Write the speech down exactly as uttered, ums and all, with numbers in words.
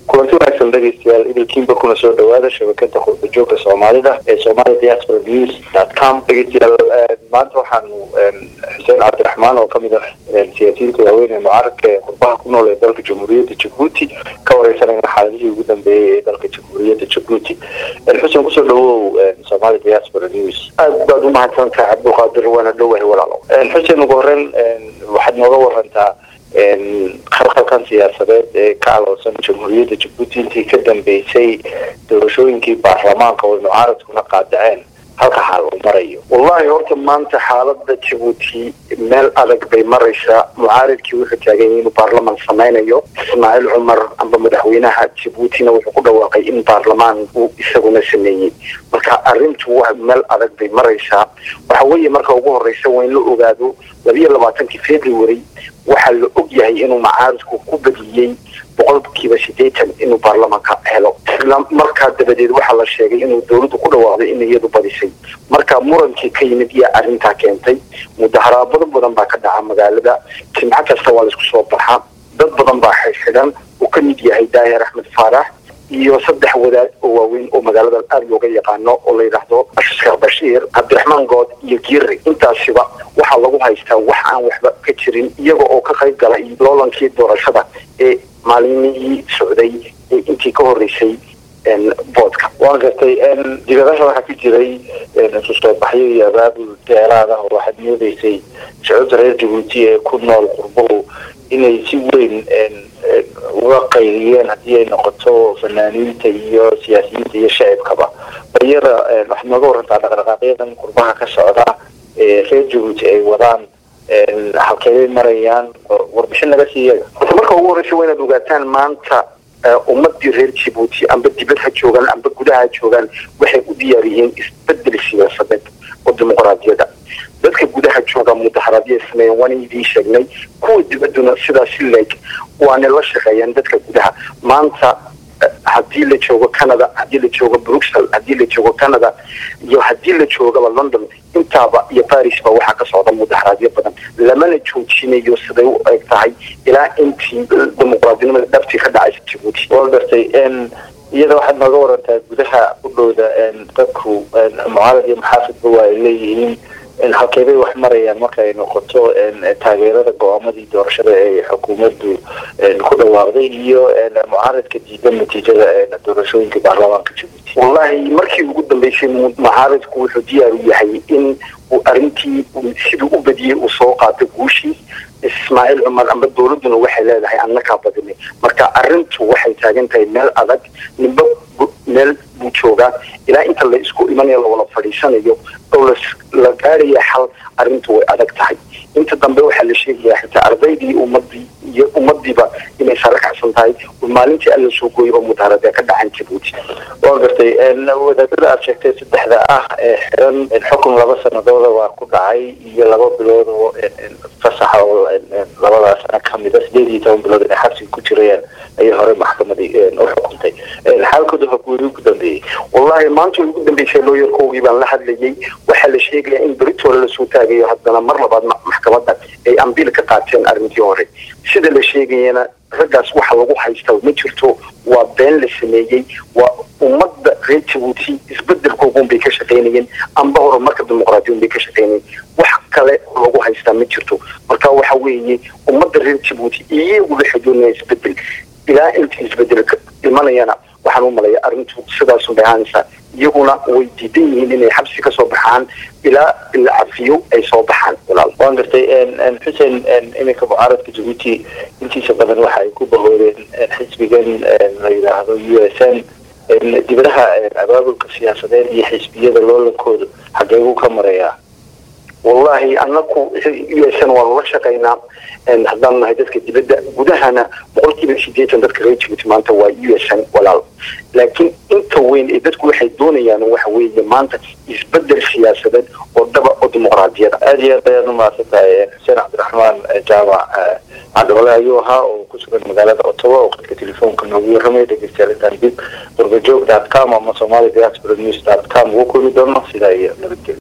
kulanti wanaagsan dhegeystayaal idilkiinba kuna soo dhawaada shabakada qurbajoogta Soomaalida ee Somali Diaspora News dot com. dhegeystayaal maanta waxaanu Xuseen Cabdiraxmaan oo kamid ah siyaasiyiinta waaweyn ee mucaaradka ee qurbaha ku nool ee dalka Jamhuuriyadda Djibouti ka wareysanayna xaaladihii ugu dambeeyay ee dalka Jamhuuriyadda Djibouti. Xuseen kusoo dhawow Somali Diaspora News. aad baad u mahadsantahay Cabduqaadir waana dhawahay walaalo. Xuseen ugu horreyn waxaad nooga warantaa khalkhalkan siyaasadeed ee ka aloosan Jamhuuriyadda Djibouti intii ka dambeysay doorashooyinkii baarlamaanka oo mucaaradkuna qaadaceen halka xal uu marayo. wallahi horta maanta xaaladda Djibouti meel adag bay maraysaa. mucaaradkii wuxuu taagan yahay inuu baarlamaan sameynayo. Ismaaciil Cumar amba madaxweynaha Djiboutina wuxuu ku dhawaaqay in baarlamaan uu isaguna sameeyay. marka arrintu waa meel adag bay maraysaa. waxa weeye marka ugu horeysa waa in la ogaado laba iyo labaatankii February waxaa la og yahay inuu mucaaradku ku badiyay boqolkiiba siddeetan inuu baarlamaanka helo. markaa dabadeed waxaa la sheegay inuu dowladdu ku dhawaaqday in iyadu badisay. marka murankii ka yimid iyo arrintaa keentay mudaharaado badan baa ka dhaca magaalada. jimco kasta waa la isku soo baxaa. dad badan baa xidhan uu ka mid yahay Daahir Axmed Faarax iyo saddex wadaad oo waaweyn oo magaalada aad looga yaqaano oo la yiraahdo Sheekh Bashiir Cabdiraxmaan Good iyo Giiri. intaasiba waxaa lagu haystaa wax aan waxba ka jirin iyaga oo ka qayb galay loolankii doorashada ee maalinihii socday ee intii ka horeysay boodka. waan gartay dibadaha waxaa ka jiray soo baxyo iyo abaabul dheeraad ah oo waxaad moodeysay shacabka reer Djibouti ee ku nool qurbo inay si weyn uga qayliyeen haddii ay noqoto fanaaniinta iyo siyaasiyiinta iyo shacabkaba. baryada waxaad nooga warantaa dhaqdhaqaaqyadan qurbaha ka socda ee reer Djibouti ay wadaan halkay marayaan warbixin naga siiyaga. marka ugu horeysa waa inaad ogaataan maanta ummadii reer Djibouti amba dibadda joogan amba gudaha joogan waxay u diyaar yihiin isbedel siyaasadeed oo dimuqraadiyada. dadka gudaha jooga mudaharaadyo sameeyeen waan idin sheegnay. kuwa dibadduna sidaas leeg waana la shaqeeyaan dadka gudaha. maanta haddii la joogo Canada, haddii la joogo Brussels, haddii la joogo Canada iyo haddii la joogo London intaaba iyo Paris ba waxaa ka socda mudaharaadyo badan. lamana joojinayo siday u eg tahay ilaa intii dimuqraadinimada dhabtii ka dhacaysa Djibouti. waa gartay iyada waxaad nooga warantaa gudaha u dhowda dadku mucaarad iyo maxaafidba waa ay leeyihiin halkeebay wax marayaan marka ay noqoto taageerada go'aamadii doorashada ee xukuumaddu ku dhawaaqday iyo mucaaradka diidan natiijada doorashooyinka baarlamaanka Djibouti. wallahi markii ugu dambeysay mucaaradku wuxuu diyaar u yahay in uu arrintii siduu u badiyay uu soo qaato guushii. Ismaaciil Cumar amba dowladduna waxay leedahay annaka badinay. marka arrintu waxay taagan tahay meel adag. nimba meel buu joogaa ilaa inta la isku imanayo la wada fadhiisanayo oo la gaarayo xal. arrintu way adag tahay. inta dambe waxaa la sheegayaa xitaa ardaydii ummadii iyo ummadiiba inay sare kacsan tahay maalintii alla soo gooyaba mudaharaadka ka dhacan Djibouti. waa gartay wadaadada aad sheegtay saddexda ah ee xiran xukun laba sanadooda waa ku dhacay iyo laba bilood oo fasaxa oo labadaas sana ka mid ah sideed iyo toban bilood ee xabsiga ku jirayaan ayay hore maxkamadii u xukuntay. xaalkooda xukuumadu ugu dambeeyay wallahi maanta ugu dambeysay looyarkoogii baan la hadlayay. waxaa la sheegayaa in Britol la soo taagayo haddana mar labaad maxkamadda ay ambil ka qaateen arrintii hore. sida la sheegayana raggaas waxa lagu haystaa ma jirto. waa been la sameeyay. waa ummadda reer Djibouti isbedelkooda bay ka shaqeynayeen amba horumarka dimuqraadiyadda bay ka shaqeynayeen. wax kale lagu haystaa ma jirto. marka waxa weeye ummadda reer Djibouti iyagu waxay doonayaan isbedel. ilaa intii isbedelka imanayana waxaan u maleeyaa arrintu sidaas u dhaanaysa. iyaguna way diidan yihiin inay xabsi ka soo baxaan ilaa ilaa cafiyo ay soo baxaan. walaal waan gartay Xuseen iminka mucaaradka Djibouti intiisa badan waxa ay ku bahooreen xisbigan la yiraahdo U S N. dibadaha abaabulka siyaasadeed iyo xisbiyada loolankooda xagee uu ka marayaa. wallahi annaku U S N waa la shaqeynaa haddaan nahay dadka dibadda. gudahana boqolkiiba siddeetan dadka reer Djibouti maanta waa U S N walaal. laakiin inta weyn ee dadku waxay doonayaan waxa weeye maanta isbedel siyaasadeed oo dhaba oo dimuqraadiyada. aad iyo aad ayaan u mahadsantahay Xuseen Cabdiraxmaan Jaamac cadwale ayuu ahaa oo ku sugan magaalada Ottawa oo qadka telefoonka noogu warramay. dhegeystayaal intaan dib qurbajoog dot com ama Somali Diaspora News dot com ugu kulmi doono sidaa iyo nabadgelyo.